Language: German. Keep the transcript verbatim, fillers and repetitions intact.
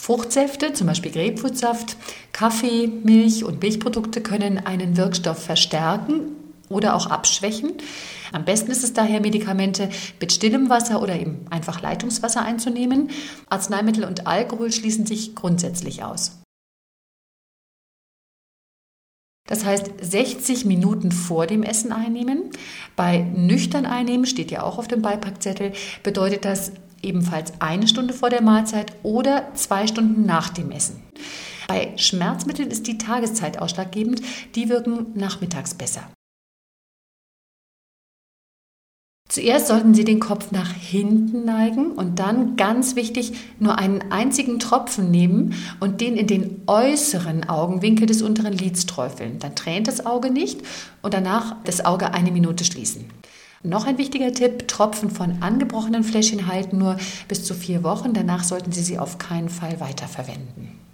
Fruchtsäfte, zum Beispiel Grapefruitsaft, Kaffee, Milch und Milchprodukte können einen Wirkstoff verstärken oder auch abschwächen. Am besten ist es daher, Medikamente mit stillem Wasser oder eben einfach Leitungswasser einzunehmen. Arzneimittel und Alkohol schließen sich grundsätzlich aus. Das heißt, sechzig Minuten vor dem Essen einnehmen. Bei nüchtern einnehmen, steht ja auch auf dem Beipackzettel, bedeutet das ebenfalls eine Stunde vor der Mahlzeit oder zwei Stunden nach dem Essen. Bei Schmerzmitteln ist die Tageszeit ausschlaggebend, die wirken nachmittags besser. Zuerst sollten Sie den Kopf nach hinten neigen und dann, ganz wichtig, nur einen einzigen Tropfen nehmen und den in den äußeren Augenwinkel des unteren Lids träufeln. Dann tränt das Auge nicht und danach das Auge eine Minute schließen. Noch ein wichtiger Tipp: Tropfen von angebrochenen Fläschchen halten nur bis zu vier Wochen. Danach sollten Sie sie auf keinen Fall weiterverwenden.